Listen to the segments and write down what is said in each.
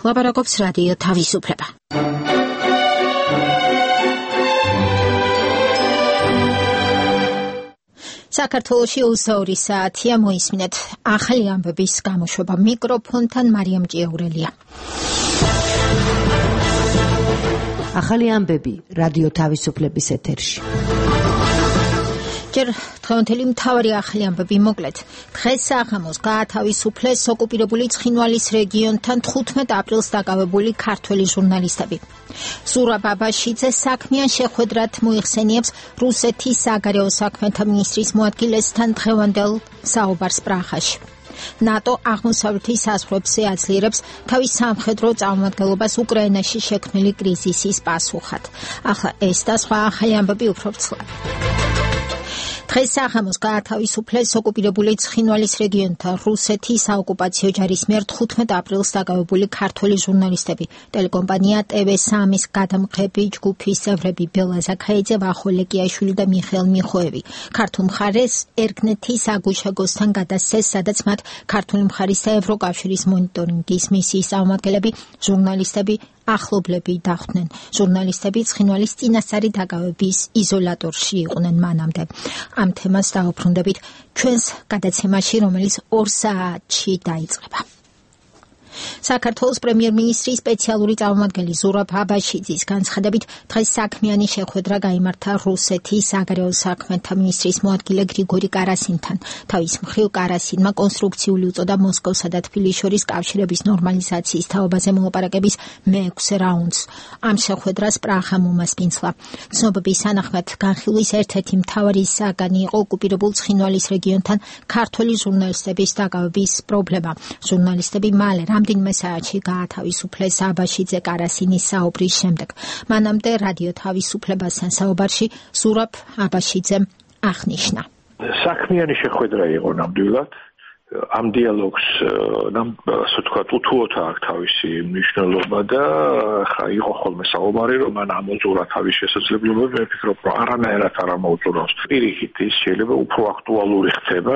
ლაპარაკობს რადიო თავისუფლება. საქართველოში 22 საათია მოისმინეთ ახალი ამბების გამოშვება. მიკროფონთან მარიამ ჭიაურელია. ახალი ამბები რადიო თავისუფლების ეთერში. ჯერ დღევანდელი მთავარი ახალი ამბები მოკლედ. დღეს საღამოს გაათავისუფლეს ოკუპირებული ცხინვალის რეგიონთან 15 აპრილს დაკავებული ქართველი ჟურნალისტები. ზურაბ აბაშიძე საქმიან შეხვედრად მოიხსენიებს რუსეთის საგარეო საქმეთა მინისტრის მოადგილესთან დღევანდელ საუბარს პრაღაში. ნატო აღმოსავლეთის საზღვრებზე აძლიერებს თავის სამხედრო წარმომადგენლობას უკრაინაში შექმნილი კრიზისის პასუხად. ახლა ეს და სხვა ახალი ამბები უფრო ვრცლად. დღეს საღამოს გაათავისუფლეს ოკუპირებული ცხინვალის რეგიონთან რუსეთის საოკუპაციო ჯარის მიერ 15 აპრილს დაკავებული ქართველი ჟურნალისტები. ტელეკომპანია TV3-ის გადამღები ჯგუფის წევრები ბელა ზაქაიძე, ვახო ლეკიაშვილი და მიხეილ მიხოევი. ქართულ მხარეს ერგნეთის აგუშაგოსთან გადასცეს, სადაც მათ ქართული მხარის და ევროკავშირის მონიტორინგის მისიის წარმომადგენლები, ჟურნალისტები ახლობლები დახვდნენ. ჟურნალისტები ცხინვალის წინასწარი დაკავების იზოლატორში იყვნენ მანამდე. ამ თემას დაუბრუნდებით ჩვენს გადაცემაში, რომელიც 2 საათში დაიწყება. საქართველოს პრემიერ-მინისტრის სპეციალური წარმომადგენელი ზურაბ აბაშიძის განცხადებით, დღეს საქმიანი შეხვედრა გაიმართა რუსეთის საგარეო საქმეთა მინისტრის მოადგილე გრიგორი კარასინთან. თავის მხრივ კარასინმა კონსტრუქციული უწოდა მოსკოვსა და თბილისის შორის კავშირების ნორმალიზაციის თაობაზე მოლაპარაკების მე-6 რაუნდს. ამ შეხვედრას პრაღამ უმასპინძლა. ცნობების თანახმად განხილვის ერთ-ერთი მთავარი საგანი იყო ოკუპირებულ ცხინვალის რეგიონთან ქართველი ჟურნალისტების დაკავების პრობლემა. ჟურნალისტები მალე რამდენიმე საათში გაათავისუფლეს აბაშიძე კარასინის საუბრის შემდეგ. მანამდე რადიო თავისუფლებასთან საუბარში ზურაბ აბაშიძემ აღნიშნა. საქმიანი შეხვედრა იყო ნამდვილად. ამ დიალოგს ასე ვთქვათ, უთუოდ აქვს თავისი მნიშვნელობა და ხა იყო ხოლმე საუბარი, რომ მან ამოწურა თავის შესაძლებლობები. მე ვფიქრობ, რომ არანაირად არ ამოწურავს. პირიქით ის შეიძლება უფრო აქტუალური ხდება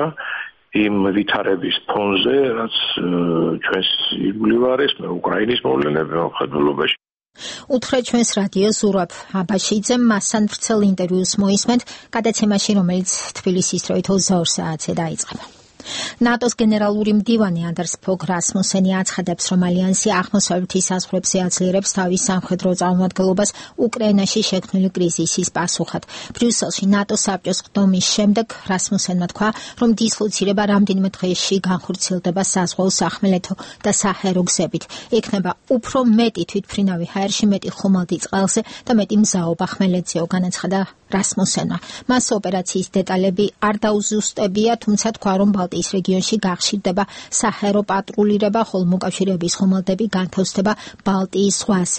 იმ ვითარების ფონზე, რაც ჩვენს ირგვლივ არის, მე უკრაინის მოვლენები მხედველობაში. უთხრეთ ჩვენს რადიო ზურაბ აბაშიძემ მასთან ვრცელ ინტერვიუს მოისმენთ გადაცემაში, რომელიც თბილისის დროით 22 საათზე დაიწყება. ნატოს გენერალური მდივანი ანდერს ფოგ რასმუსენი აცხადებს, რომ ალიანსი აღმოსავლეთის საზღვრებზე აძლიერებს თავის სამხედრო წარმომადგენლობას უკრაინაში შექმნილი კრიზისის პასუხად. ბრიუსელში ნატოს საბჭოს ყდომის შემდეგ რასმუსენმა თქვა, რომ დისლოცირება რამდენიმე დღეში განხორციელდება საზღვაო სახმელეთო და საჰაერო გზებით. იქნება უფრო მეტი თვითმფრინავი ჰაერში, მეტი ხომალდი წყალზე და მეტი მზაობა ხმელეთზეო, განაცხადა რასმუსენმა. მას ოპერაციის დეტალები არ დაუზუსტებია, თუმცა თქვა, რომ ბალტიის რეგიონში გახშირდება საჰაერო პატრულირება, ხოლო მოკავშირეების ხომალდები განთავსდება ბალტიის ზღვაზე.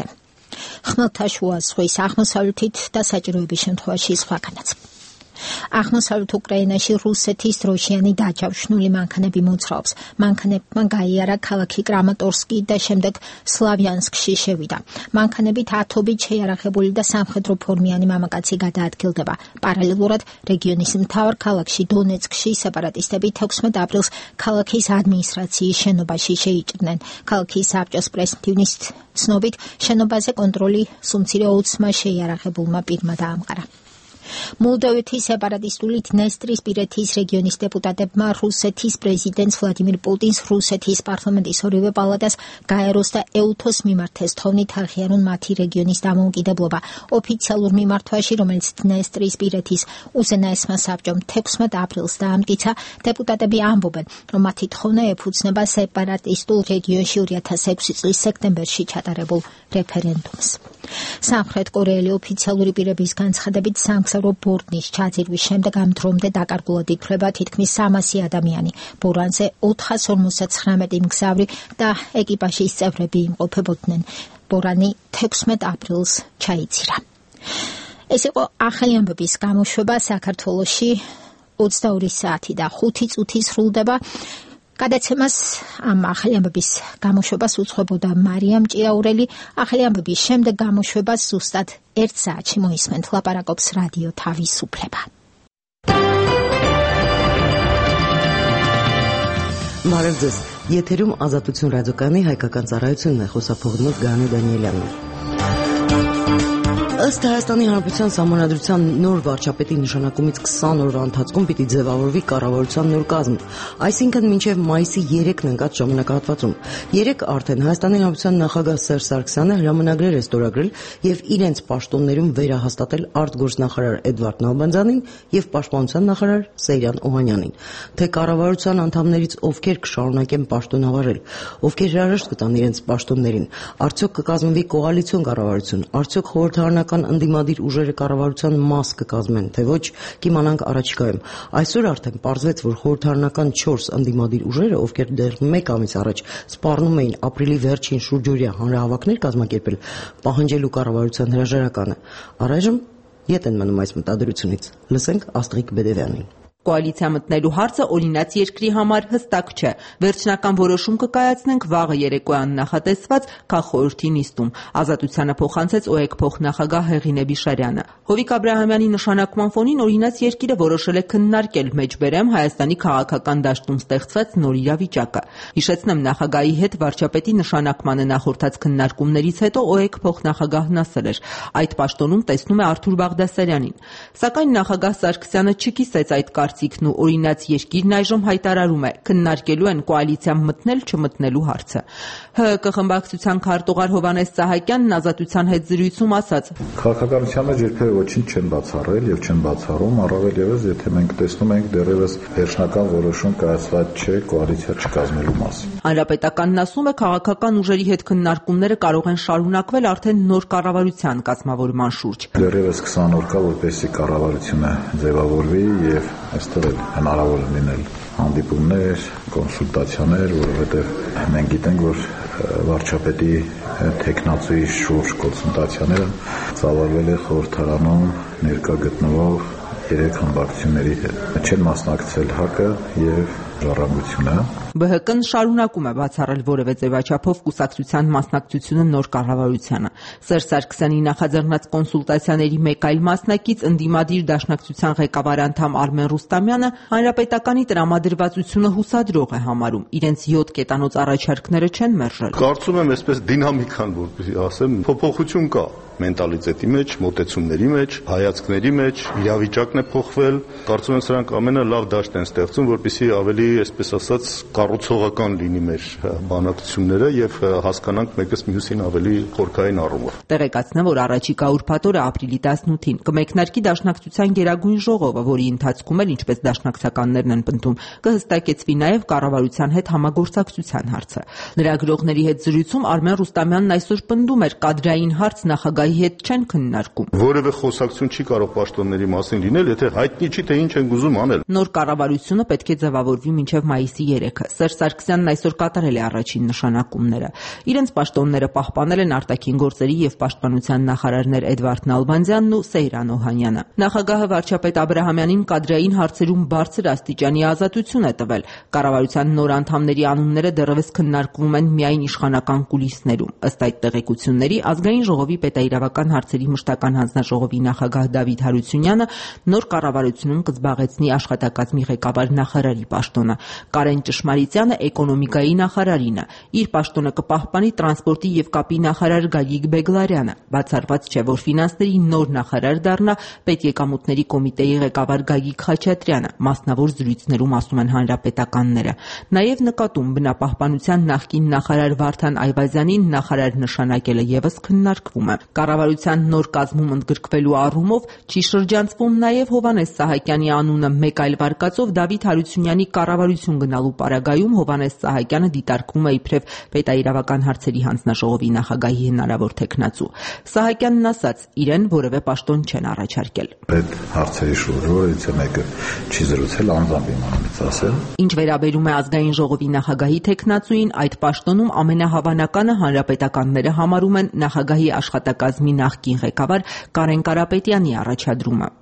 ხმელთაშუა ზღვის აღმოსავლეთით და საჭიროების შემთხვევაში სხვაგანაც. აღმოსავლეთ უკრაინაში რუსეთის დროშიანი დაჯავშნული მანქანები მოძრაობს. მანქანებმა გაიარა ქალაქი კრამატორსკი და შემდეგ სლავიანსკში შევიდა. მანქანებით ათობით შეიარაღებული და სამხედრო ფორმიანი მამაკაცი გადაადგილდება. პარალელურად რეგიონის მთავარ ქალაქში დონეცკში სეპარატისტები 16 აპრილს ქალაქის ადმინისტრაციის შენობაში შეიჭრნენ. ქალაქის საბჭოს პრესმდივნის ცნობით შენობაზე კონტროლი სუმცირე 20 შეიარაღებულმა პირმა დაამყარა. მოლდოვეთის სეპარატისტული დნესტრისპირეთის რეგიონის დეპუტატებმა რუსეთის პრეზიდენტს ვლადიმირ პუტინს რუსეთის პარლამენტის ორივე პალატას გაეროს და ეუთოს მიმართეს თოვნით აღიარონ მათი რეგიონის დამოუკიდებლობა. ოფიციალურ მიმართვაში, რომელიც დნესტრისპირეთის უზენაესმა საბჭომ 16 აპრილს დაამტკიცა, დეპუტატები ამბობენ, რომ მათი თხოვნა ეფუძნება სეპარატისტულ რეგიონში 2006 წლის სექტემბერში ჩატარებულ რეფერენდუმს. სამხრეთ კორეელი ოფიციალური პირების განცხადებით სამგზავრო ბორტის ჩაძირვის შემდეგ ამ დრომდე დაკარგულად ითვლება თითქმის 300 ადამიანი. ბორანზე 459 მგზავრი და ეკიპაჟის წევრები იმყოფებოდნენ. ბორანი 16 აპრილს ჩაიცირა. ეს იყო ახალი ამბების გამოშვება. საქართველოში 22 საათი და 5 წუთი სრულდება. გადაცემას ამ ახალი ამბების გამოშვებას უძღვებოდა მარიამ ჭიაურელი. ახალი ამბების შემდეგ გამოშვებას ზუსტად 1 საათში მოისმენთ. ლაპარაკობს რადიო თავისუფლება. Բարև ձեզ։ Եթերում Ազատություն ռադիոկայանի հայկական ծառայությունն է, խոսափողնոց Գարանե Դանիելյանն։ Ըստ Հայաստանի Հանրապետության Սահմանադրության նոր վարչապետի նշանակումից 20 օրվա ընթացքում պիտի ձևավորվի կառավարության նոր կազմ, այսինքն մինչև մայիսի 3-ն ընկած ժամանակահատվածում։ Երեկ արդեն Հայաստանի Հանրապետության նախագահ Սերժ Սարգսյանը հրամանագրեր է ստորագրել եւ իրենց պաշտոններում վերահաստատել արտգործնախարար Էդվարդ Նալբանդյանին եւ պաշտպանության նախարար Սեյրան Օհանյանին։ Թե կառավարության անդամներից ովքեր կշարունակեն պաշտոն ավարել, ովքեր հրաժեշտ կտան իրենց պաշտոններին, արդյոք կկազմվի կոալիցիոն կառավարություն, արդյոք խորհրդարանական ընդդիմադիր ուժերը կառավարության մաս կկազմեն, թե ոչ, կիմանանք առաջիկայում։ Այսօր արդեն պարզվեց, որ խորհրդարանական 4 ընդդիմադիր ուժերը, ովքեր դեռ 1 ամիս առաջ սպառնում էին ապրիլի վերջին շուրջօրյա հանրահավաքներ կազմակերպել, պահանջելու կառավարության հրաժարականը, առայժմ ետ են մնում այս մտադրությունից։ Լսենք Աստղիկ Բեդևյանին։ Կոալիցիա մտնելու հարցը օրինաց երկրի համար հստակ չէ։ Վերջնական որոշում կկայացնենք վաղը երեկոյան նախատեսված քաղխորհրդի նիստում։ Ազատությանը փոխանցեց ՕԵԿ փոխնախագահ Հեղինե Բիշարյանը։ Հովիկ Աբրահամյանի նշանակման ֆոնին օրինաց երկիրը որոշել է քննարկել մեջբերեմ Հայաստանի քաղաքական դաշտում ստեղծված նոր իրավիճակը։ Հիշեցնեմ, նախագահի հետ վարչապետի նշանակմանը նախորդած քննարկումներից հետո ՕԵԿ փոխնախագահն ասել էր. այդ պաշտոնում տեսնում է Արթուր Բաղդասարյանին։ Սակայն նախագահ Սարգսյանը չկիսեց այդ կարծիքն ու օրինաց երկիրն այժմ հայտարարում է քննարկելու են կոալիցիան մտնել չմտնելու հարցը։ ՀՀԿ խմբակցության քարտուղար Հովհաննես Սահակյանն Ազատության հետ զրույցում ասաց. Քաղաքականության մեջ երբևէ ոչինչ չեն բացառել եւ չեն բացառում, առավել եւս եթե մենք տեսնում ենք դեռևս վերջնական որոշում կայացված չէ կոալիցիա չկազմելու մասին։ Հանրապետականն ասում է քաղաքական ուժերի հետ քննարկումները կարող են շարունակվել արդեն նոր կառավարության կազմավորման շուրջ։ Դեռևս 20 օր կա, որպեսզի կառավարությունը ձևավորվի եւ այստեղ էլ հնարավոր է լինել հանդիպումներ, կոնսուլտացիաներ, որովհետև մենք գիտենք, որ վարչապետի տեխնացուի շուրջ կոնսուլտացիաները ծավալվել է խորհրդարանում ներկա գտնվող 3 խմբակցությունների հետ։ Չեն մասնակցել ՀԱԿ-ը եւ Ժառանգությունը։ ԲՀԿ-ն շարունակում է բացառել որևէ ձևաչափով կուսակցության մասնակցությունը նոր կառավարությանը։ Սերժ Սարգսյանի նախաձեռնած կոնսուլտացիաների մեկ այլ մասնակից ընդդիմադիր դաշնակցության ղեկավար անդամ Արմեն Ռուստամյանը հանրապետականի տրամադրվածությունը հուսադրող է համարում։ Իրենց 7 կետանոց առաջարկները չեն մերժել։ Կարծում եմ, այսպես դինամիկան, որպեսզի ասեմ, փոփոխություն կա մենտալիտետի մեջ, մոտեցումների մեջ, հայացքների մեջ, իրավիճակն է փոխվել։ Կարծում եմ, սրանք ամենը լավ դաշտ են ստեղծում, որպեսզի ավելի, այսպես ասած, կառուցողական լինի մեր բանակցությունները եւ հասկանանք մեկս մյուսին ավելի խորքային առումով։ Տեղեկացնեմ, որ առաջիկա ուրբաթ օրը ապրիլի 18-ին կմեկնարկի Դաշնակցության Գերագույն ժողովը, որի ընթացքում էլ, ինչպես դաշնակցականներն են պնդում, կհստակեցվի նաեւ կառավարության հետ համագործակցության հարցը։ Լրագրողների հետ զրույցում Արմեն Ռուստամյանն այսօր պնդում էր կադրային հարց նախագահի հետ չեն քննարկում։ Որևէ խոսակցություն չի կարող պաշտոնների մասին լինել, եթե հայտնի չի, թե ինչ են ուզում անել։ Նոր կառավարությունը պետք է ձևավորվի մինչև մայիսի 3-ը։ Սերժ Սարգսյանն այսօր կատարել է առաջին նշանակումները։ Իրենց պաշտոնները պահպանել են արտաքին գործերի եւ պաշտպանության նախարարներ Էդվարդ Նալբանդյանն ու Սեյրան Օհանյանը։ Նախագահը վարչապետ Աբրահամյանին կադրային հարցերում բարձր աստիճանի ազատություն է տվել։ Կառավարության նոր անդամների անունները դեռևս քննարկվում են միայն իշխանական կուլիսներում։ Ըստ այդ տեղեկությունների ազգային ժողովի պետաիրավական հարցերի մշտական հանձնաժողովի նախագահ Դավիթ Հարությունյանը նոր կառավարությունում կզբաղեցնի աշխատակազմի ղեկավար նախարարի պաշտոնը։ Կարեն Ճշմարիտյանը էկոնոմիկայի նախարարինը։ Իր պաշտոնը կպահպանի տրանսպորտի եւ կապի նախարար Գագիկ Բեգլարյանը։ Բացառված չէ, որ ֆինանսների նոր նախարար դառնա պետեկամուտների կոմիտեի ղեկավար Գագիկ Խաչատրյանը, մասնավոր զրույցներում ասում են հանրապետականները։ Նաեւ նկատում բնապահպանության նախկին նախարար Վարդան Այվազյանին նախարար նշանակելը եւս քննարկվում է։ Կառավարության նոր կազմում ընդգրկվելու առումով չի շրջանցվում նաեւ Հովհաննես Սահակյանի անունը մեկ այլ վարկածով Դավիթ Հարությունյանի կառավարություն գնալու պարագայում Հովհաննես Սահակյանը դիտարկվում է իբրև պետաիրավական հարցերի հանձնաժողովի նախագահի հնարավոր թեկնածու։ Սահակյանն ասաց, իրեն որևէ պաշտոն չեն առաջարկել։ Այդ հարցերի շուրջ որից մեկը չի զրուցել անձամբ իմանալից ասել։ Ինչ վերաբերում է ազգային ժողովի նախագահի թեկնածուին, այդ պաշտոնում ամենահավանականը հանրապետականները համարում են նախագահի աշխատակազմի նախկին ղեկավար Կարեն Կարապետյանի առաջադրումը։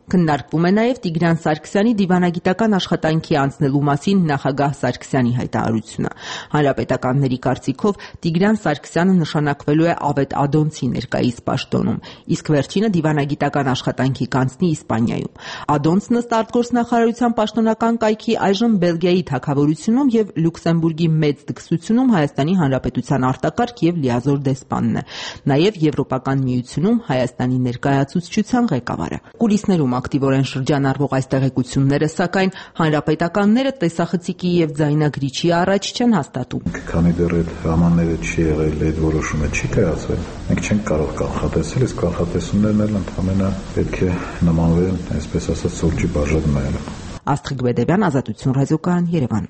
Քննարկվում է նաև Տիգրան Սարգսյանի դիվանագիտական աշխատանքի անցնելու մասին նախագահ Սարգսյանի հայտարարությունը։ Հանրապետականների կարծիքով Տիգրան Սարգսյանը նշանակվելու է Ավետ Ադոնցի ներկայիս պաշտոնում, իսկ վերջինը դիվանագիտական աշխատանքի կանցնի Իսպանիայում։ Ադոնցն ըստ արտգործնախարարության պաշտոնական կայքի այժմ Բելգիայի թագավորությունում եւ Լյուքսեմբուրգի մեծ դքսությունում Հայաստանի Հանրապետության արտակարգ եւ լիազոր դեսպանն է, նաեւ Եվրոպական միությունում Հայաստանի ներկայացուցչության ղեկավարը։ Կուլիսներում ակտիվորեն շրջանառվող այս տեղեկությունները, սակայն հանրապետականները տեսախցիկի եւ ձայնագրիչի առաջ չեն հաստատում։ Քանի դեռ այդ հրամանները չի եղել, այդ որոշումը չի կայացվել, մենք չենք կարող կանխատեսել, իսկ կանխատեսումներն էլ ընդհանրապես պետք է նմանվեն, այսպես ասած, սուրճի բաժակները։ Աստղիկ Բեդևյան, Ազատություն ռադիոկայան, Երևան։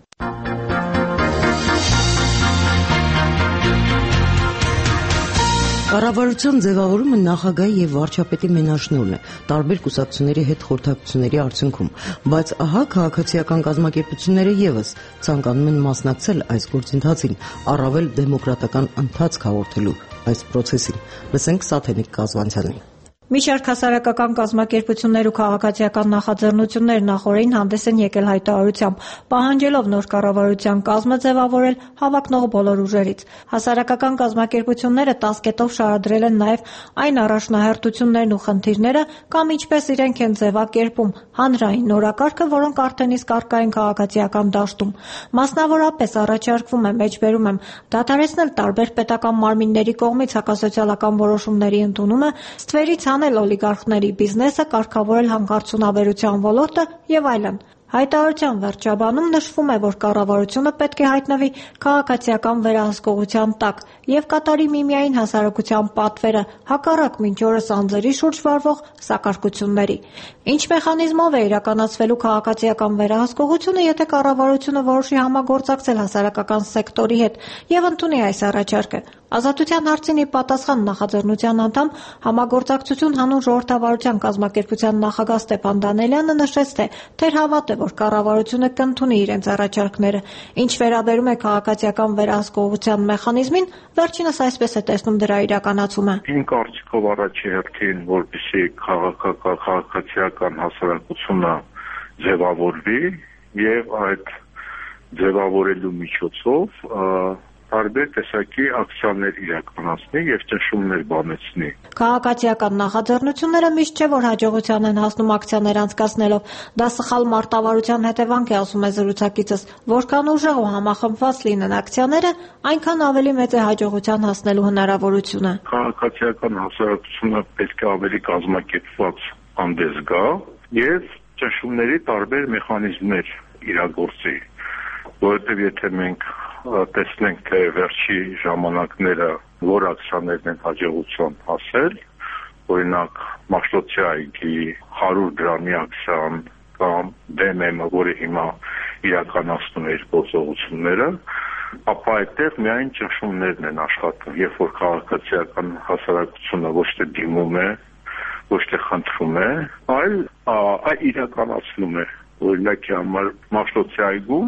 Կառավարության ձևավորումը նախագահի եւ վարչապետի մենաշնորհն է տարբեր կուսակցությունների հետ խորհրդակցությունների արդյունքում, բայց ահա քաղաքացիական կազմակերպությունները եւս ցանկանում են մասնակցել այս գործընթացին, առավել դեմոկրատական ընթացք հաղորդելու այս process-ին։ Լսենք Սաթենիկ Կազվանցյանին։ Մի շարք հասարակական կազմակերպություններ ու քաղաքացիական նախաձեռնություններ նախորդին հանդես են եկել հայտարարությամբ, պահանջելով նոր կառավարության կազմը ձևավորել հավակնող բոլոր ուժերից։ Հասարակական կազմակերպությունները 10 կետով շարադրել են նաև այն առաջնահերթություններն ու խնդիրները կամ ինչպես իրենք են ձևակերպում հանրային նորակարգը, որոնք արդեն իսկ առկա են քաղաքացիական դաշտում։ Մասնավորապես առաջարկվում է, մեջբերում եմ, դադարեցնել տարբեր պետական մարմինների կողմից հակասոցիալական որոշումների ընդունումը, ստվերից հանել օլիգարխների բիզնեսը, կարգավորել հանքարդյունաբերության ոլորտը եւ այլն։ Հայտարարության վերջաբանում նշվում է, որ կառավարությունը պետք է հայտնվի քաղաքացիական վերահսկողության տակ եւ կատարի միմիային հասարակության պատվերը, հակառակ մինչ օրս անձերի շուրջ վարվող սակարկությունների։ Ինչ մեխանիզմով է իրականացվելու քաղաքացիական վերահսկողությունը, եթե կառավարությունը որոշի համագործակցել հասարակական սեկտորի հետ եւ ընդունի այս առաջարկը։ Ազատության հարցին ի պատասխան նախաձեռնության անդամ համագործակցություն հանուն ժողովրդավարության կազմակերպության նախագահ Ստեփան Դանելյանը նշեց, թե թերհավատ է, որ կառավարությունը կընդունի իրենց առաջարկները։ Ինչ վերաբերում է քաղաքացիական վերահսկողության մեխանիզմին, վերջինս այսպես է տեսնում դրա իրականացումը։ Իմ կարծիքով առաջի հերթին, որպեսզի քաղաքացիական հասարակությունը ձևավորվի եւ այդ ձևավորելու միջոցով տարբեր տեսակի ակցիաներ իրականացնի եւ ճնշումներ բանեցնի։ Քաղաքացիական նախաձեռնությունները միշտ չէ, որ հաջողության են հասնում ակցիաներ անցկացնելով։ Դա սխալ մարտավարության հետևանք է, ասում է զրուցակիցս։ Որքան ուժեղ ու համախմբված լինեն ակցիաները, այնքան ավելի մեծ է հաջողության հասնելու հնարավորությունը։ Քաղաքացիական հասարակությունը պետք է ավելի կազմակերպված հանդես գա եւ ճնշումների տարբեր մեխանիզմներ իրագործի, որովհետեւ եթե մենք տեսնենք, թե վերջի ժամանակները որ ակցիաներն են հաջողության հասել, օրինակ Մաշտոցի այգի 100 դրամի ակցիան կամ DMM-ը, որը հիմա իրականացնում է իր գործողությունները, ապա այդտեղ միայն ճնշումներն են աշխատում, երբ որ քաղաքացիական հասարակությունը ոչ թե դիմում է, ոչ թե խնդրում է, այլ իրականացնում է։ Օրինակի համար Մաշտոցի այգում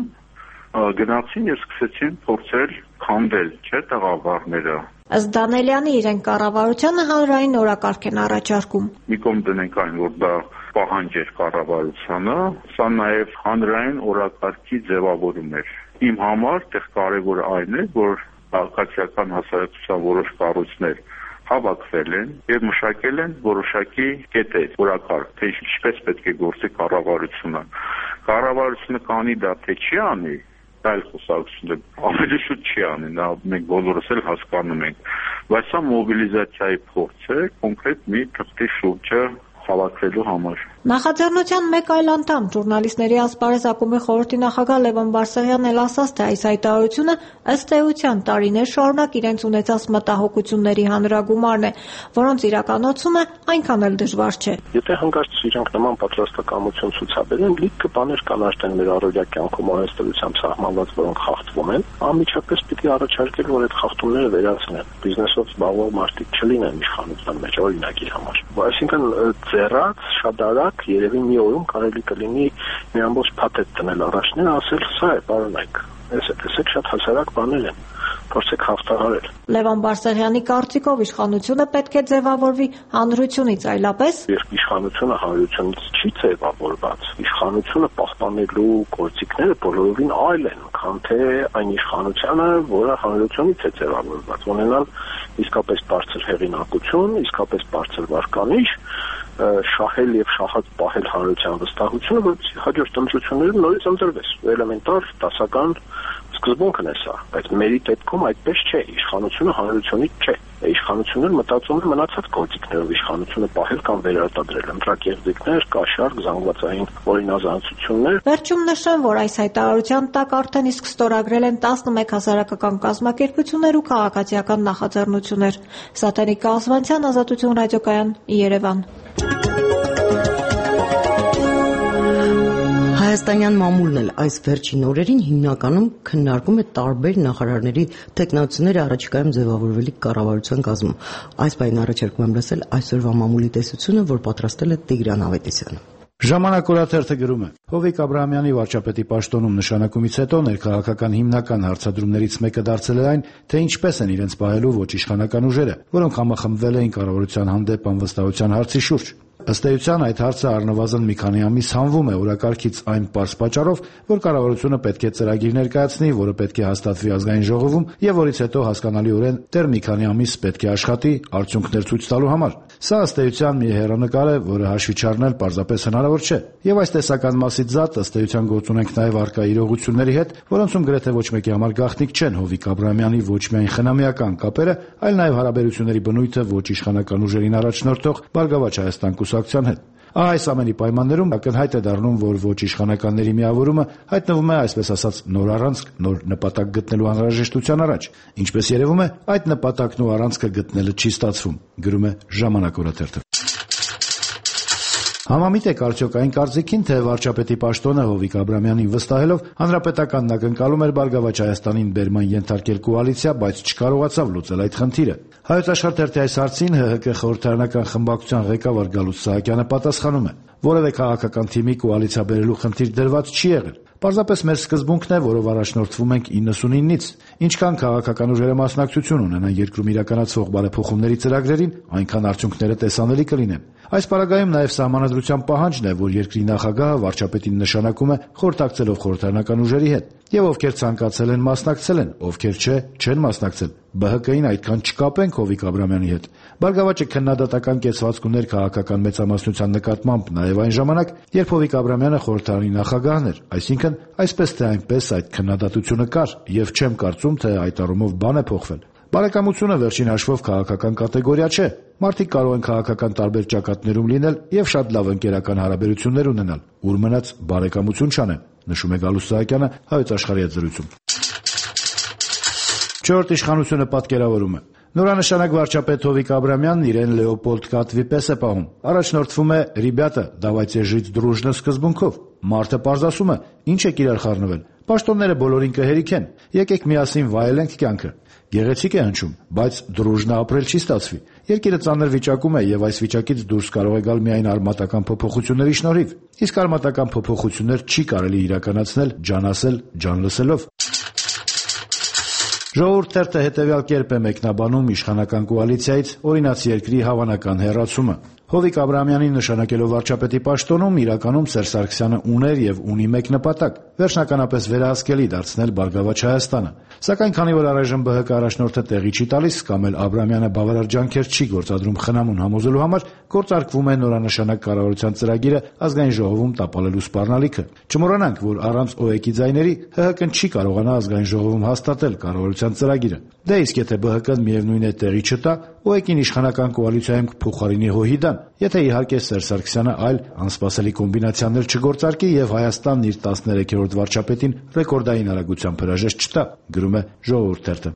գնացին եւ սկսեցին փորձել քանդել, չէ՞, տղավարները։ Ըստ Դանելյանի, իրենք կառավարությանը հանրային օրակարգ են առաջարկում։ Մի կողմ դնենք այն, որ դա պահանջ էր կառավարությանը, սա նաեւ հանրային օրակարգի ձևավորում էր։ Իմ համար այդտեղ կարևորը այն է, որ քաղաքացիական հասարակության որոշ կառույցներ հավաքվել են եւ մշակել են որոշակի կետեր, օրակարգ, թե ինչպես պետք է գործի կառավարությունը։ Կառավարությունը կանի դա թե չի անի, այլ խոսակցությունը ավելի շուտ չի անի, նա մենք բոլորս էլ հասկանում ենք, բայց սա մոբիլիզացիայի փորձ է կոնկրետ մի թղթի շուրջը հավաքվելու համար։ Նախաձեռնության մեկ այլ անդամ, ժուրնալիստների ասպարեզ ակումբի խորհրդի նախագահ Լևոն Բարսեղյանն էլ ասաց, թե այս հայտարարությունը ըստ էության տարիներ շարունակ իրենց ունեցած մտահոգությունների հանրագումարն է, որոնց իրականացումը այնքան էլ դժվար չէ։ Եթե հանկարծ իրենք նման պատրաստակամություն ցուցաբերեն, լիքը բաներ կան արդեն մեր առօրյա կյանքում արհեստությամբ սահմանված, որոնք խախտվում են, անմիջապես պիտի առաջարկել, որ այդ խախտումները վերացնեն։ Բիզնեսով զբաղվող մարդիկ չլինեն իշխանության մեջ, օրինակի համար։ Այսինքն ձեռած, շատ արագ երևի մի օրում կարելի կլինի մի ամբողջ փաթեթ դնել առաջներ, ասել սա է, պարոնայք։ Տեսեք, շատ հասարակ բաներ են, փորձեք հաղթահարել։ Լևոն Բարսեղյանի կարծիքով իշխանությունը պետք է ձևավորվի հանրությունից այլապես։ Երբ իշխանությունը հանրությունից չի ձևավորված, իշխանությունը պահպանելու գործիքները բոլորովին այլ են, քան թե այն իշխանությունը, որը հանրությունից է ձևավորված, ունենալ իսկապես բարձր հեղինակություն, իսկապես բարձր վարկանիշ, շահել եւ շահած պահել հանրության վստահությունը, որպեսզի հաջորդ ընտրություններում նորից ընտրվես։ Էլեմենտար դասական սկզբունքն է սա, բայց մերի դեպքում այդպես չէ, իշխանությունը հանրությունից չէ։ Իշխանությունը մտածում է մնացած գործիքներով իշխանությունը պահել կամ վերարտադրել, ընտրակեղծիքներ, կաշառք, զանգվածային օրինազանցություններ։ Վերջում նշեմ, որ այս հայտարարության տակ արդեն իսկ ստորագրել են 11 հասարակական կազմակերպություններ ու քաղաքացիական նախաձեռնություններ։ Սատենիկ Կազմանցյան, Ազատություն ռադիոկայան, Երևան։ Հայաստանյան մամուլն էլ այս վերջին օրերին հիմնականում քննարկում է տարբեր նախարարների տեխնացիաների առաջիկայում ձևավորվելիք կառավարության կազմում։ Այս բանին առաջարկում եմ լսել այսօրվա մամուլի տեսությունը, որ պատրաստել է Տիգրան Ավետիսյանը։ Ժամանակ օրաթերթը գրում է. Հովիկ Աբրահամյանի վարչապետի պաշտոնում նշանակումից հետո ներքաղաքական հիմնական հարցադրումներից մեկը դարձել է այն, թե ինչպես են իրենց պահելու ոչ իշխանական ուժերը, որոնք համախմբվել էին կառավարության հանդեպ անվստահության հարցի շուրջ։ Ըստ էության այդ հարցը առնվազն մի քանի ամիս հանվում է օրակարգից այն պարզ պատճառով, որ կառավարությունը պետք է ծրագիր ներկայացնի, որը պետք է հաստատվի ազգային ժողովում եւ որից հետո հասկանալիորեն դեռ մի քանի ամիս պետք է աշխատի արդյունքներ ցույց տալու համար։ Սա ըստ էության մի հեռանկար է, որը հաշվի չառնել պարզապես հնարավոր չէ։ Եվ այս տեսական մասից զատ ըստ էության գործ ունենք նաեւ արկա իրողությունների հետ, որոնցում գրեթե ոչ մեկի համար գաղտնիք չեն Հովիկ Աբրահամյանի ոչ միայն խնամիական կապերը, այլ նաեւ հարաբերությունների բնույթը ոչ իշխանական ուժերին առաջնորդող Բարգավաճ Հայաստան կուսակցության հետ։ Այս ամենի պայմաններում ակնհայտ է դառնում, որ ոչ իշխանականների միավորումը հայտնվում է, այսպես ասած, նոր առանցք, նոր նպատակ գտնելու անհրաժեշտության առաջ։ Ինչպես երևում է, այդ նպատակն ու առանցքը գտնելը չի ստացվում, գրում է Ժամանակ օրաթերթը։ Համամիտ եք արդյոք այն կարծիքին, թե վարչապետի պաշտոնը Հովիկ Աբրահամյանին վստահելով հանրապետականն ակնկալում էր Բարգավաճ Հայաստանին բերման ենթարկել կոալիցիա, բայց չկարողացավ լուծել այդ խնդիրը։ Հայոց Աշխարհ թերթի այս հարցին ՀՀԿ խորհրդարանական խմբակցության ղեկավար Գալուստ Սահակյանը պատասխանում է. որևէ քաղաքական թիմի կոալիցիա բերելու խնդիր դրված չի եղել։ Պարզապես մեր սկզբունքն է, որով առաջնորդվում ենք 99-ից։ Ինչքան քաղաքական ուժերը մասնակցություն ունենան երկրում իրականացվող բարեփոխումների ծրագրերին, այնքան արդյունքները տեսանելի կլինեն։ Այս պարագայում նաև սահմանադրության պահանջն է, որ երկրի նախագահը վարչապետին նշանակում է խորհրդակցելով խորհրդարանական ուժերի հետ, եւ ովքեր ցանկացել են մասնակցել են, ովքեր չեն մասնակցել։ ԲՀԿ-ին այդքան չկապենք Հովիկ Աբրահամյանի հետ։ Բարգավաճը քննադատական կեցվածք ուներ քաղաքական մեծամասնության նկատմամբ նաև այն ժամանակ, երբ Հովիկ Աբրահամյանը խորհրդարանի նախագահն էր, այսինքն այսպես թե այնպես այդ քննադատությունը կար, եւ չեմ կարծում, թե այդ առումով բան է փոխվել։ Բարեկամությունը վերջին հաշվով քաղաքական կատեգորիա չէ։ Մարդիկ կարող են քաղաքական տարբեր ճակատներում լինել եւ շատ լավ ընկերական հարաբերություններ ունենալ, ուր մնաց բարեկամություն չանեն, նշում է Գալուստ Սահակյանը Հայոց Աշխարհի հետ զրույցում։ Չորրորդ իշխանությունը պատկերավորում է. Նորանշանակ վարչապետ Հովիկ Աբրահամյանն իրեն Լեոպոլդ կատվի պես է պահում։ Առաջնորդվում է «Ребята, давайте жить дружно» սկզբունքով։ Մարդը պարզասում է. ինչ եք իրար խառնվել։ Պաշտոնները բոլորին կհերիքեն։ Եկեք միասին վայելենք կյանքը։ Գեղեցիկ է հնչում, բայց դրուժնա ապրել չի ստացվի։ Երկիրը ծանր վիճակում է եւ այս վիճակից դուրս կարող է գալ միայն արմատական փոփոխությունների շնորհիվ։ Իսկ արմատական փոփոխություններ չի կարելի իրականացնել ջան ասել, ջան լսելով։ Ժողովուրդ թերթը հետևյալ կերպ է մեկնաբանում իշխանական կոալիցիայից օրինացի երկրի հավանական հեռացումը։ Հովիկ Աբրահամյանին նշանակելով վարչապետի պաշտոնում իրականում Սերժ Սարգսյանը ուներ եւ ունի մեկ նպատակ՝ վերջնականապես վերահսկելի դարձնել Բարգավաճ Հայաստանը։ Սակայն քանի որ առայժմ ԲՀԿ առաջնորդը տեղի չի տալիս կամ էլ Աբրահամյանը բավարար ջանքեր չի գործադրում խնամուն համոզելու համար, գործարկվում է նորանշանակ կառավարության ծրագիրը ազգային ժողովում տապալելու սպառնալիքը։ Չմոռանանք, որ առանց ՕԵԿ-ի ձայների ՀՀԿ-ն չի կարողանա ազգային ժողովում հաստատել կառավարության ծրագիրը։ Դե իսկ եթե ԲՀԿ-ն միևնույն է տեղի չտա, ՕԵԿ-ին իշխանական կոալիցիայում կփոխարինի ՀՅԴ-ն, եթե իհարկե Սերժ Սարգսյանը այլ անսպասելի կոմբինացիաներ չգործարկի եւ Հայաստանն իր 13-րդ վարչապետին ռեկորդային արագությամբ հրաժեշտ չտա, գրում է Ժողովուրդ թերթը։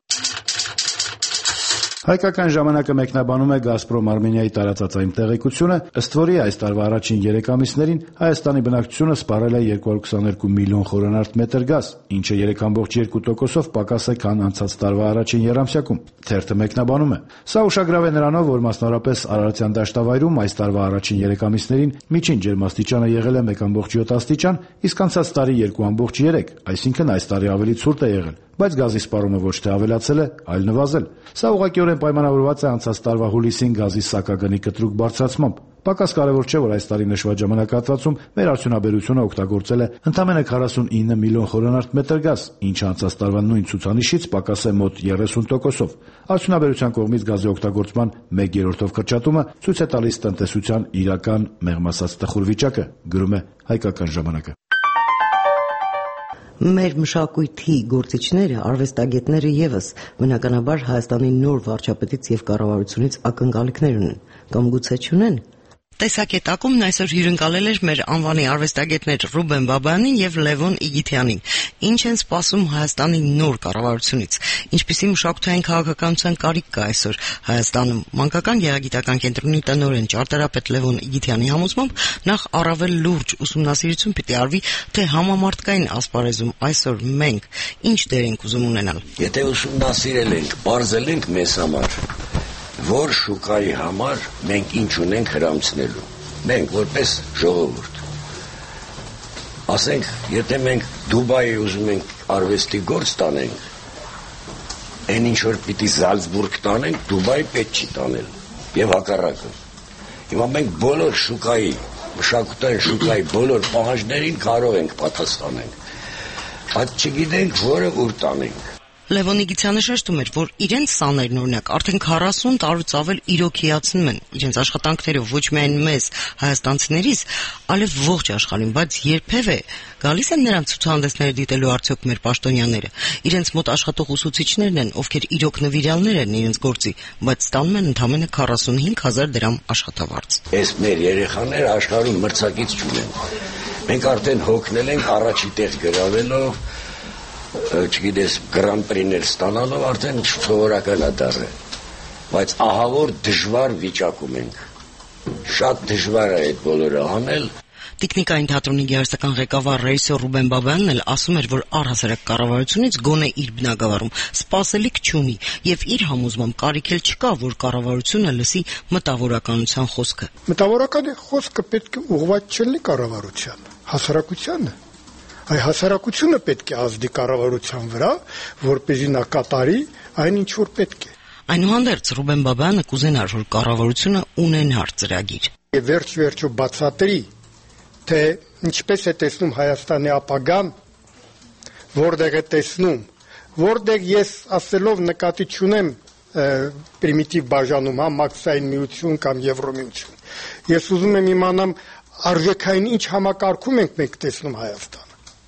Հայկական ժամանակը մեկնաբանում է «Գազպրոմ Արմենիայի» տարածած այն տեղեկությունը, ըստ որի այս տարվա առաջին 3 ամիսներին Հայաստանի բնակչությունը սպառել է 222 միլիոն խորանարդ մետր գազ, ինչը 3.2%-ով պակաս է, քան անցած տարվա առաջին եռամսյակում։ Թերթը մեկնաբանում է. Սա ուշագրավ է նրանով, որ մասնավորապես Արարատյան դաշտավայրում այս տարվա առաջին 3 ամիսներին միջին ջերմաստիճանը եղել է 1.7 աստիճան, իսկ անցած տարի 2.3, այսինքն այս տարի ավելի ցուրտ է եղել։ բայց գազի սպառումը ոչ թե ավելացել է, այլ նվազել։ Սա ուղղակիորեն պայմանավորված է անցած տարվա հուլիսին գազի սակագնի կտրուկ բարձրացմամբ։ Պակաս կարևոր չէ, որ այս տարի նշված ժամանակահատվածում մեր արդյունաբերությունը օգտագործել է ընդամենը 49 միլիոն խորանարդ մետր գազ, ինչը անցած տարվա նույն ցուցանիշից պակաս է մոտ 30%-ով։ Արդյունաբերության կողմից գազի օգտագործման 1/3-ով կրճատումը ցույց է տալիս տնտեսության իրական մեղմ ասած տխուր վիճակը, գրում է Հայկական ժամանակը։ Մեր մշակույթի գործիչները, արվեստագետները եւս բնականաբար Հայաստանի նոր վարչապետից եւ կառավարությունից ակնկալիքներ ունեն, կամ գուցե չունեն։ Տեսակետակումն այսօր հյուրընկալել էր մեր անվանի արվեստագետներ Ռուբեն Բաբայանին եւ Լևոն Իգիթյանին։ Ինչ են սպասում Հայաստանի նոր կառավարությունից, ինչպիսի մշակութային քաղաքականության կարիք կա այսօր Հայաստանում։ Մանկական գեղագիտական կենտրոնի տնօրեն ճարտարապետ Լևոն Իգիթյանի համոզմամբ նախ առավել լուրջ ուսումնասիրություն պիտի արվի, թե համամարտկային ասպարեզում այսօր մենք ինչ դեր ենք ուզում ունենալ։ Եթե ուսումնասիրել ենք, բարձել ենք մեզ համար, որ շուկայի համար մենք ինչ ունենք հրամցնելու։ Մենք որպես ժողովուրդ։ Ասենք, եթե մենք Դուբայի ուզում ենք արվեստի գործ տանենք, այն ինչ որ պիտի Զալցբուրգ տանենք, Դուբայի պետք չի տանել, եւ հակառակը։ Հիմա մենք բոլոր շուկայի, մշակութային շուկայի բոլոր պահանջներին կարող ենք պատասխանել։ Բայց չգիտենք որը ուր տանենք։ Լևոն Իգիթյանը շեշտում էր, որ իրենց սաներն օրինակ արդեն 40 տարուց ավել իրոքիացնում են իրենց աշխատանքներով ոչ միայն մեզ հայաստանցիներիս, այլև ողջ աշխարհին, բայց երբևէ գալիս են նրանց ցուցահանդեսները դիտելու արդյոք մեր պաշտոնյաները։ Իրենց մոտ աշխատող ուսուցիչներն են, ովքեր իրոք նվիրյալներ են իրենց գործի, բայց ստանում են ընդամենը 45,000 դրամ աշխատավարձ։ Այս մեր երեխաները աշխարհում մրցակից չունեն։ Մենք արդեն հոգնել ենք առաջի տեղ գրավելով, չգիտես, գրանպրիներ ստանալով արդեն սովորական է դառը, բայց ահավոր դժվար վիճակում ենք, շատ դժվար է այդ բոլորը անել։ Տիկնիկային թատրոնի գեղարվեստական ղեկավար ռեժիսոր Ռուբեն Բաբայանն էլ ասում էր, որ առհասարակ կառավարությունից գոնե իր բնակավարում սպասելիք չունի եւ իր համոզմամբ կարիք էլ չկա, որ կառավարությունը լսի մտավորականության խոսքը։ Մտավորականի խոսքը պետք է ուղղված չլինի կառավարության, հասարակությանը։ Այ հասարակությունը պետք է ազդի կառավարության վրա, որպեսզի նա կատարի այն ինչ որ պետք է։ Այնուհանդերձ Ռուբեն Բաբայանը կուզենար, որ կառավարությունը ունենար ծրագիր։ Վերջ-վերջո բացատրի, թե ինչպես է տեսնում Հայաստանի ապագան, որտեղ է տեսնում, որտեղ ես ասելով նկատի չունեմ պրիմիտիվ բաժանում, մաքսային միություն կամ Եվրոմիություն։ Ես ուզում եմ իմանամ արժեքային ինչ համակարգում ենք մենք տեսնում Հայաստանը։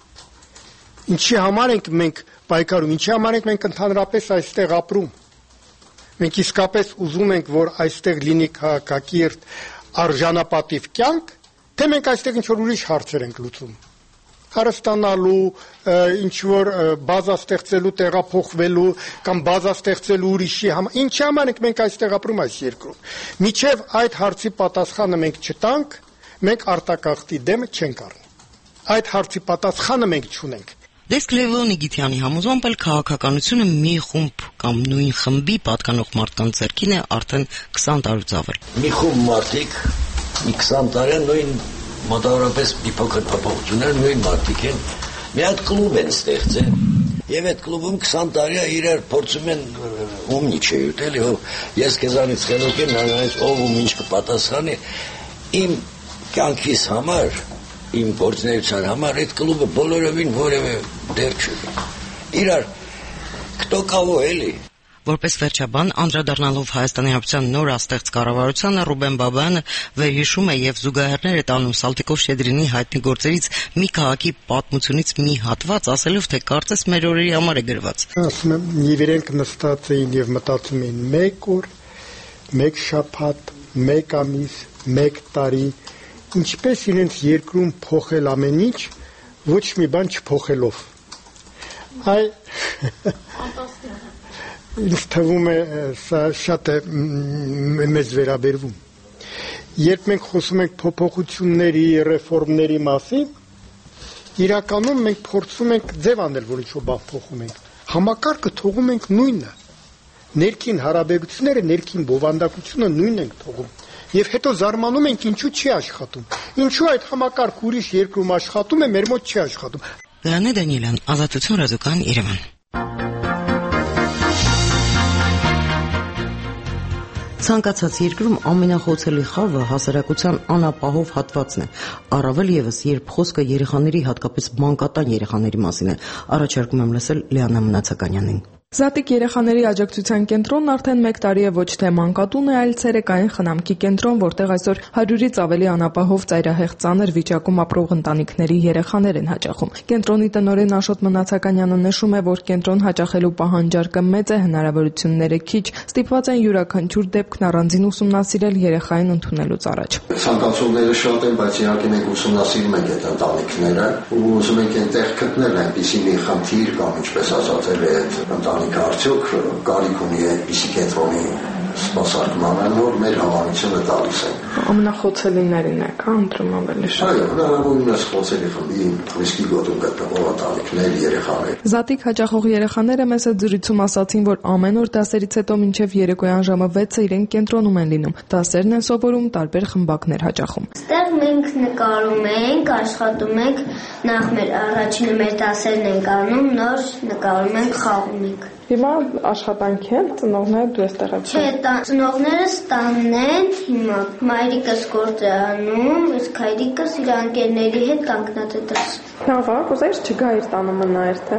Ինչի համար ենք մենք պայքարում, ինչի համար ենք մենք ընդհանրապես այստեղ ապրում։ Մենք իսկապես ուզում ենք, որ այստեղ լինի քաղաքակիրթ արժանապատիվ կյանք, թե մենք այստեղ ինչ-որ ուրիշ հարցեր ենք լուծում։ Հարստանալու, ինչ-որ բազա ստեղծելու, տեղափոխվելու կամ բազա ստեղծելու ուրիշի համար։ Ինչի համար ենք մենք այստեղ ապրում այս երկրում։ Մինչև այդ հարցի պատասխանը մենք չտանք, մենք արտակարգի դեմը չենք առնի։ Այդ հարցի պատասխանը մենք չունենք։ Դեսկ Լևոն Իգիթյանի համոզմամբ էլ քաղաքականությունը մի խումբ կամ նույն խմբի պատկանող մարդկանց ձեռքին է արդեն 20 տարուց ավել։ Մի խումբ մարդիկ մի 20 տարի նույն մոտավորապես մի փոքր փոփոխություններ նույն մարդիկ են մի հատ կլուբ են ստեղծել եւ այդ կլուբում 20 տարի է իրար փորձում են ումնիչ ուտել ես քեզանից խելոք եմ նրանից ով ում ինչ կպատասխանի իմ կյանքիս համար իմ գործունեության համար այդ կլուբը բոլորովին որևէ դեր չունի։ Իրար кто кого էլի։ Որպես վերջաբան անդրադառնալով Հայաստանի Հանրապետության նոր աստեղծ կառավարությանը Ռուբեն Բաբայանը վերհիշում է եւ զուգահեռներ է տանում Սալտիկով-Շեդրինի հայտնի գործերից մի քաղաքի պատմությունից մի հատված, ասելով թե կարծես մեր օրերի համար է գրված։ Ասում եմ, եւ իրենք նստած էին եւ մտածում էին մեկ օր, մեկ շաբաթ, մեկ ամիս, մեկ տարի ինչպես իրենց երկրում փոխել ամեն ինչ, ոչ մի բան չփոխելով։ Այ ինձ թվում է սա շատ է մեզ վերաբերվում։ Երբ մենք խոսում ենք փոփոխությունների, ռեֆորմների մասին, իրականում մենք փորձում ենք ձև անել, որ ինչ-որ բան փոխում ենք։ Համակարգը թողում ենք նույնը։ Ներքին հարաբերությունները, ներքին բովանդակությունը նույնն ենք թողում։ Եվ հետո զարմանում ենք ինչու չի աշխատում։ Ինչու այդ համակարգ ուրիշ երկրում աշխատում է, մեր մոտ չի աշխատում։ Լեոնիդ Դանիելյան, Ազատություն ռադիոկայան Երևան։ Ցանկացած երկրում ամենախոցելի խավը հասարակության անապահով հատվածն է, առավել եւս երբ խոսքը երեխաների, հատկապես մանկատան երեխաների մասին է։ Առաջարկում եմ լսել Լիանա Մնացականյանին։ Զատիկ երեխաների աջակցության կենտրոնն արդեն 1 տարի է ոչ թե մանկատուն է, այլ ցերեկային խնամքի կենտրոն, որտեղ այսօր 100-ից ավելի անապահով ծայրահեղ ծանր վիճակում ապրող ընտանիքների երեխաներ են հաճախում։ Կենտրոնի տնօրեն Աշոտ Մնացականյանը նշում է, որ կենտրոն հաճախելու պահանջարկը մեծ է, հնարավորությունները քիչ, ստիպված են յուրաքանչյուր դեպքն առանձին ուսումնասիրել երեխային ընդունելուց առաջ։ Ցանկացողները շատ են, բայց իհարկե մենք ուսումնասիրում ենք այդ ընտանիքները ու ուզում ենք այնտեղ գտնել այնպիսի մի խնդիր կամ ինչպես ասացել է ընտանիքը արդյոք կարիք ունի այդպիսի կենտրոնի սպասարկմանը, որ մեր հավանությունը տալիս են։ Ամենախոցելիներին է, ընտրում ավելի շատ։ Այո, հնարավորինս խոցելի խմբի ռիսկի գոտում գտնվող ընտանիքներ, երեխաներ։ Զատիկ հաճախող երեխաները մեծ զրույցում ասացին, որ ամեն օր դասերից հետո մինչև երեկոյան ժամը 6-ը իրենք կենտրոնում են լինում։ Դասերն են սովորում, տարբեր խմբակներ հաճախում։ Այստեղ մենք նկարում ենք, աշխատում ենք, նախ մեր առաջինը մեր դասերն ենք անում, նոր նկարում ենք, խաղում ենք։ Հիմա աշխատանք են, ծնողները դու ես տեղացել։ Չէ, ծնողներս տանն են, հիմա մայրիկս գործ է անում, իսկ հայրիկս իր ընկերների հետ կանգնած է դրսում։ Լավ, կուզեիր չգա իր տանը մնար, թե։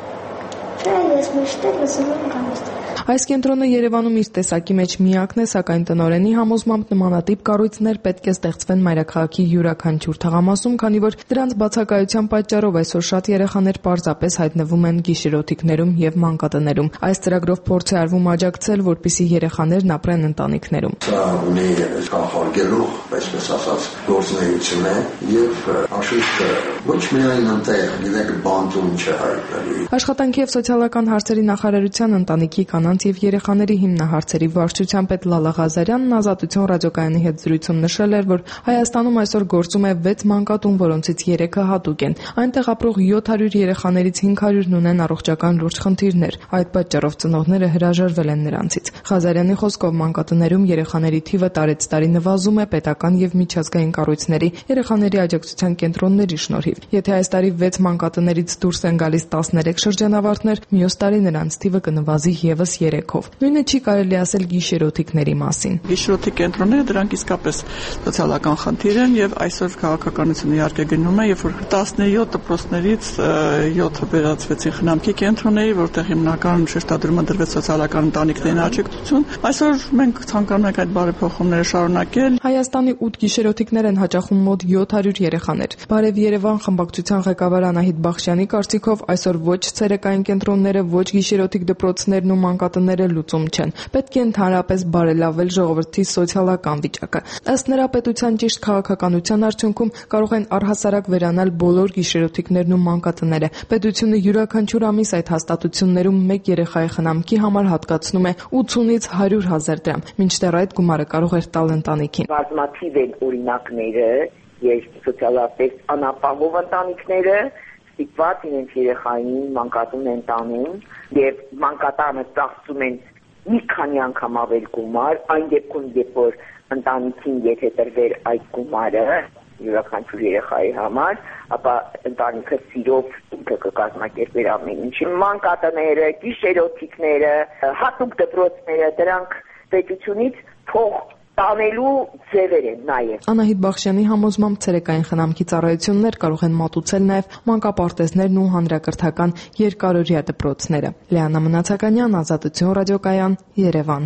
Չէ, ես միշտ էլ ուզում եմ գալ։ Այս կենտրոնը Երևանում իր տեսակի մեջ միակն է, սակայն տնօրենի համոզմամբ նմանատիպ կառույցներ պետք է ստեղծվեն մայրաքաղաքի յուրաքանչյուր թաղամասում, քանի որ դրանց բացակայության պատճառով այսօր շատ երեխաներ պարզապես հայտնվում են գիշերօթիկներում եւ մանկատներում։ Այս ծրագրով փորձ է արվում աջակցել, որպիսի երեխաներն ապրեն ընտանիքներում։ Սա ունի կանխարգելող, այսպես ասած, գործունեություն է եւ աշխույժը ոչ միայն այնտեղ գիտեք բանտում չէ հայտնի։ Աշխատանքի եւ սոցիալական հարցերի նախարարության ընտանիքի կանանց եւ երեխաների հիմնահարցերի վարչության պետ Լալա Ղազարյանն Ազատություն ռադիոկայանի հետ զրույցում նշել էր, որ Հայաստանում այսօր գործում է 6 մանկատուն, որոնցից 3-ը հատուկ են։ Այնտեղ ապրող 700 երեխաներից 500-ն ունեն առողջական լուրջ խնդիրներ։ Այդ պատճառով ծնողները հրաժարվել են նրանցից։ Ղազարյանի խոսքով մանկատներում երեխաների թիվը տարեց տարի նվազում է պետական եւ միջազգային կառույցների երեխաների աջակցության կենտրոնների շնորհիվ։ Եթե այս տարի 6 մանկատներից դուրս են գալիս 13 շրջանավարտներ, մյուս տարի նրանց թիվը կնվազի եւս 3-ով։ Նույնը չի կարելի ասել գիշերօթիկների մասին։ Գիշերօթիկ կենտրոնները դրանք իսկապես սոցիալական խնդիր են եւ այսօր քաղաքականությունը իհարկե գնում է, երբ որ 17 դպրոցներից 7-ը վերածվեցին խնամքի կենտրոնների, որտեղ հիմնական շեշտադրումը դրվեց սոցիալական ընտանիքներին աջակցություն։ Այսօր մենք ցանկանում ենք այդ բարեփոխումները շարունակել։ Հայաստանի 8 գիշերօթիկներ են հաճախում մոտ 700 երեխաներ։ Բարև Երևան խմբակցության ղեկավար Անահիտ Բախշյանի կարծիքով այսօր ոչ ցերեկային կենտրոնները, ոչ գիշերօթիկ դպրոցներն ու մանկատները լուծում չեն։ Պետք է ընդհանրապես բարելավել ժողովրդի սոցիալական վիճակը։ Ըստ նրա պետության ճիշտ քաղաքականության արդյունքում կարող են առհասարակ վերանալ բոլոր գիշերօթիկներն ու մանկատները։ Պետությունը յուրաքանչյուր ամիս այդ հաստատություններում մեկ երեխայի խնամքի համար հատկացնում է 80-ից 100,000 դրամ, մինչդեռ այդ գումարը կարող էր տալ ընտանիքին։ Բազմաթիվ են օրինակները, երբ սոցիալապես անապահով ընտանիքները ստիպված իրենց երեխային մանկատուն են տանում եւ մանկատանը ծախսում են մի քանի անգամ ավել գումար, այն դեպքում, երբ որ ընտանիքին եթե տրվեր այդ գումարը յուրաքանչյուր երեխայի համար, ապա ընտանիքը սիրով ինքը կկազմակերպեր ամեն ինչ։ Մանկատները, գիշերօթիկները, հատուկ դպրոցները, դրանք պետությունից փող տանելու ձևեր են նաև։ Անահիտ Բախշյանի համոզմամբ ցերեկային խնամքի ծառայություններ կարող են մատուցել նաև մանկապարտեզներն ու հանրակրթական երկարօրյա դպրոցները։ Լիանա Մնացականյան, Ազատություն ռադիոկայան, Երևան։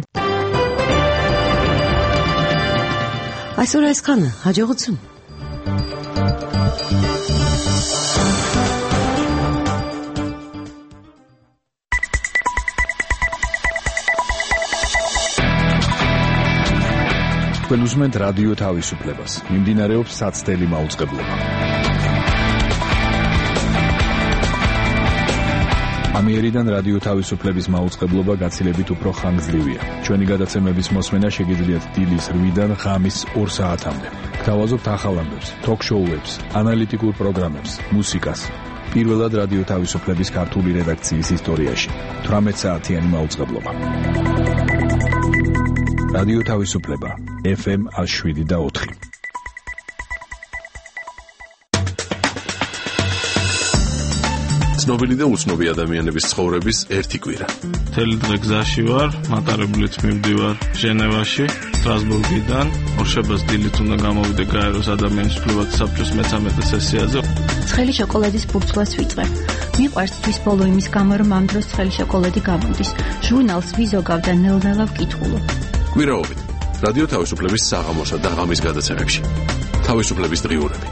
Այսօր այսքանը, հաջողություն։ Ուզում են ռադիո თავისუფლებას. მიმდინარეობს საცდელი მაუწყებლობა. ამიერიდან რადიო თავისუფლების მაუწყებლობა გაცილებით უფრო ხანგრძლივია. ჩვენი გადაცემების მოსმენა შეგიძლიათ დილის 8-დან ღამის 2 საათამდე. გთავაზობთ ახალ ამბებს, ток-შოუებს, ანალიტიკურ პროგრამებს, მუსიკას. პირველად რადიო თავისუფლების ქართული რედაქციის ისტორიაში 18 საათიანი მაუწყებლობა. რადიო თავისუფლება FM 107.4 ცნობილი და უცნობი ადამიანების ცხოვრების ერთი კვირა. მთელი დღე გზაში ვარ, მატარებლით მივდივარ ჟენევაში, სტრასბურგიდან, ორშაბათს დილით უნდა გამოვიდე გაეროს ადამიანის უფლებათა საბჭოს მე-13 სესიაზე. ცხელი შოკოლადის ბურცლას ვიწყებ. მიყვარს თვის ბოლო იმის გამო, რომ ამ დროს ცხელი შოკოლადი გამოდის. ჟურნალს ვიზოგავ და ნელ-ნელა ვკითხულობ. კვირაობით რადიო თავისუფლების საღამოსა და ღამის გადაცემებში. თავისუფლების დღიურები.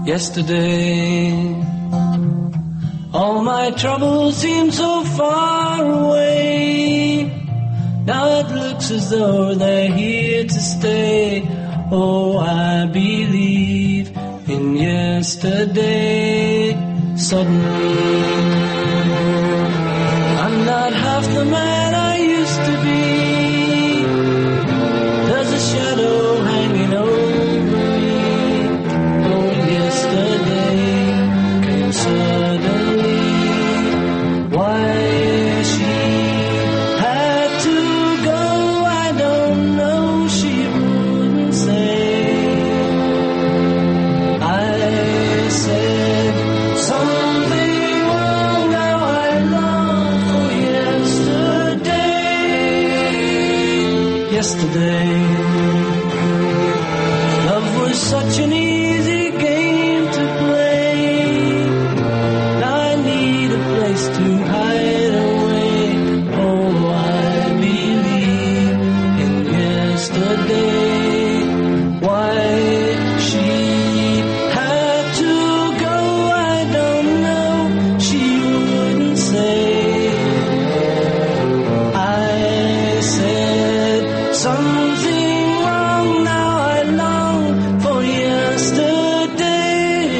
yesterday. All my troubles seem so far away. Now it looks as though they're here to stay. Oh, I believe in yesterday. Suddenly, I'm not half the man I used to be. There's a shadow hanging over me. Oh, yesterday came suddenly. Why she had to go, I don't know. She wouldn't say. I said something wrong. Now I long for yesterday. Yesterday, love was such an easy game to play. Now I need a place to hide away. Oh, I believe in yesterday. Why she had to go, I don't know. She wouldn't say. I said something wrong. Now I long for yesterday.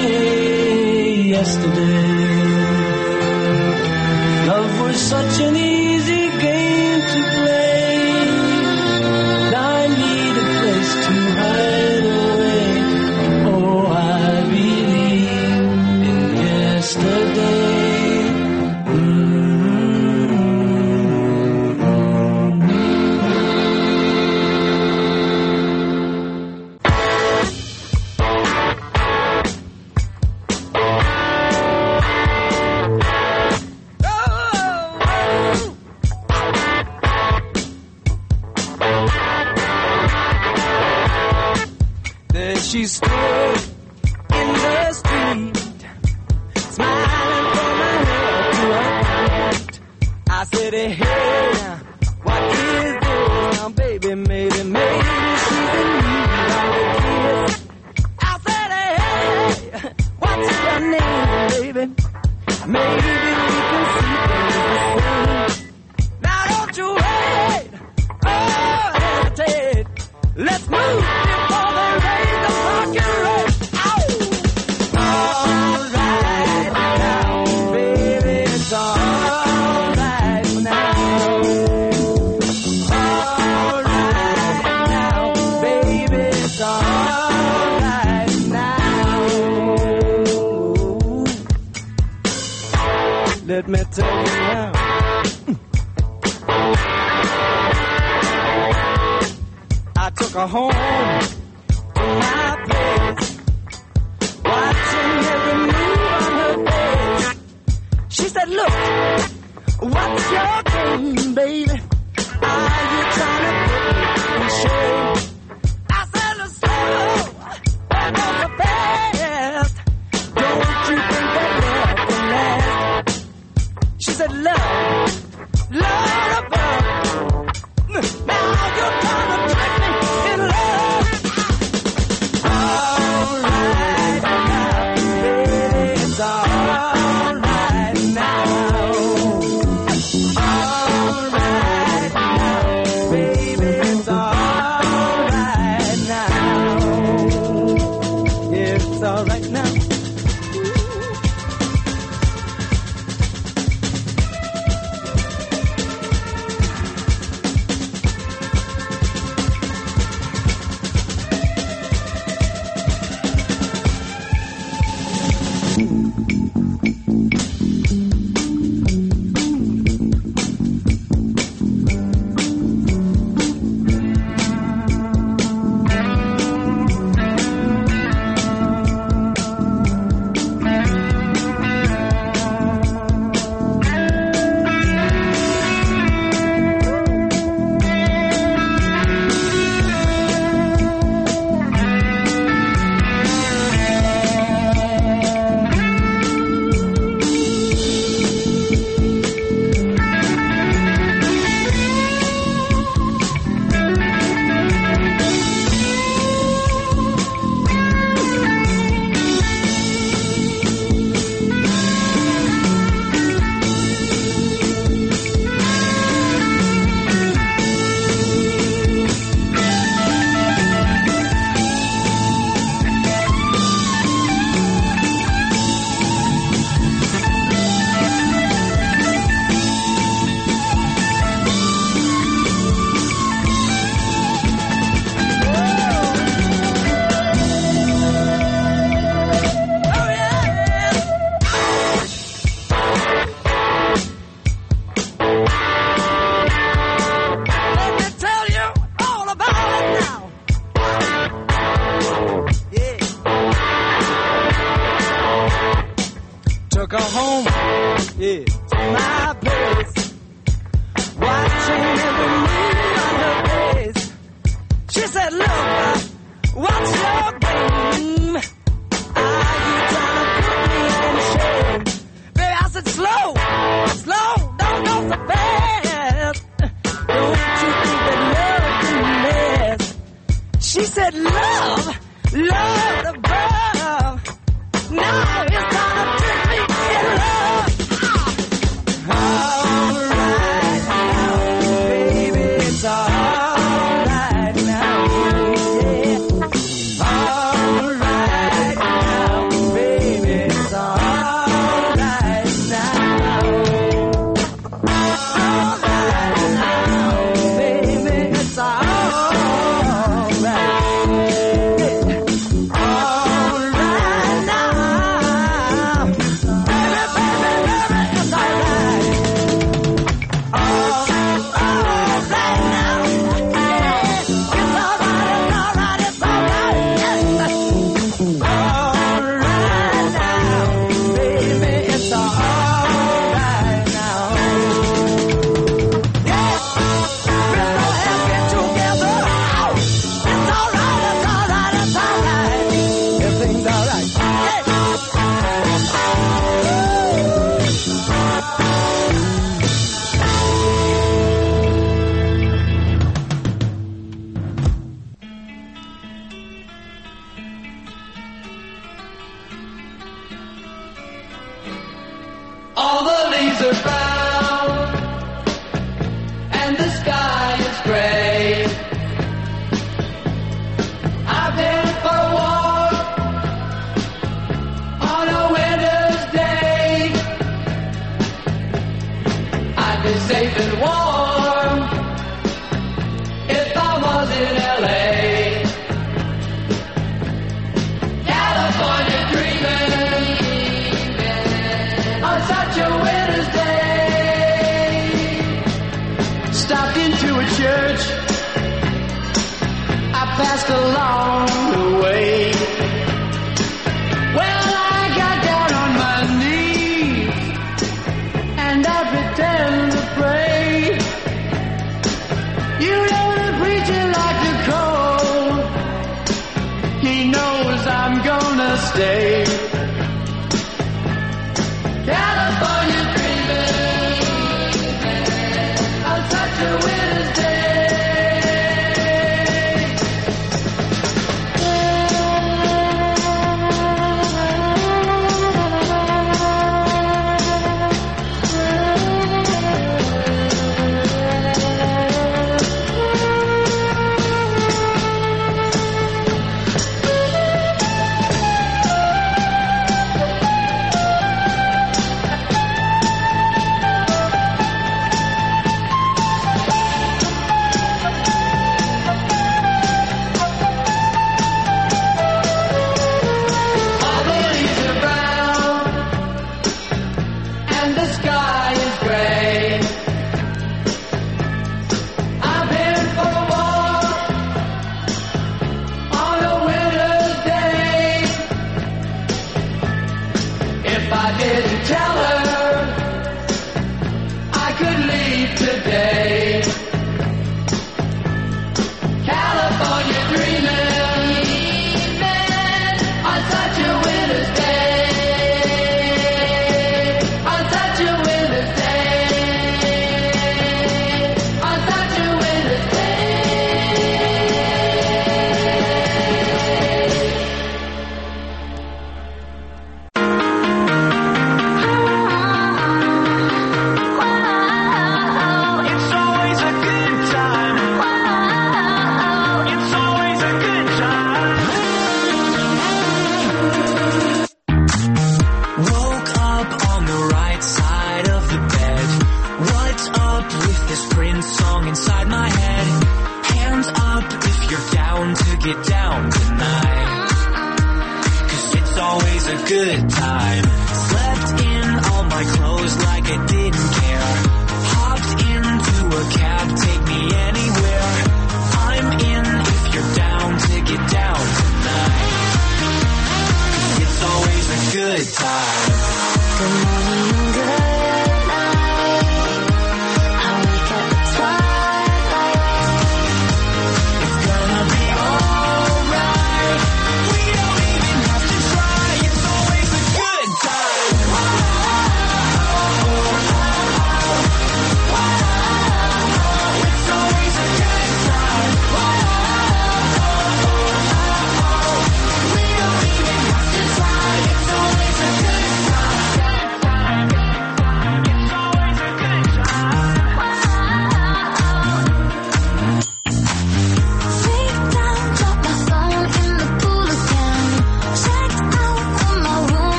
Yesterday, love was such an easy game to play. Now I need a place to hide away. Oh, I believe in yesterday. There she stood in the street, smiling from her head to her feet. I said, hey, what is this now, baby? Maybe she's in need of a kiss. I said, hey, what's your name, baby? Maybe we can see things the same. Now don't you wait, or hesitate. Let's move before they raise the rocket rate. All right now, baby, it's all right now. All right now, baby, it's all right now. Let me tell you now. I took her home to my place, watching every move on her face. She said, look, what's your game, baby? Are you trying to put me in shame? I said, let's slow, and go so fast. Don't you think that love can last? She said, love above. Now you're trying to trick me in love. All right now, baby, it's all right now. All right now, baby, it's all right now. Yeah, it's all right now. be safe and warm if I was in LA. California dreaming on such a winter's day. Stopped into a church I passed along the way. Well, I got down on my knees and I pretend to pray. You know the preacher like to call. He knows I'm gonna stay. California dreaming on such a winter's day.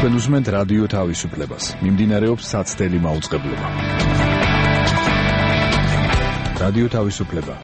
Თქვენ უსმენთ რადიო თავისუფლებას. მიმდინარეობს საცდელი მაუწყებლობა. რადიო თავისუფლება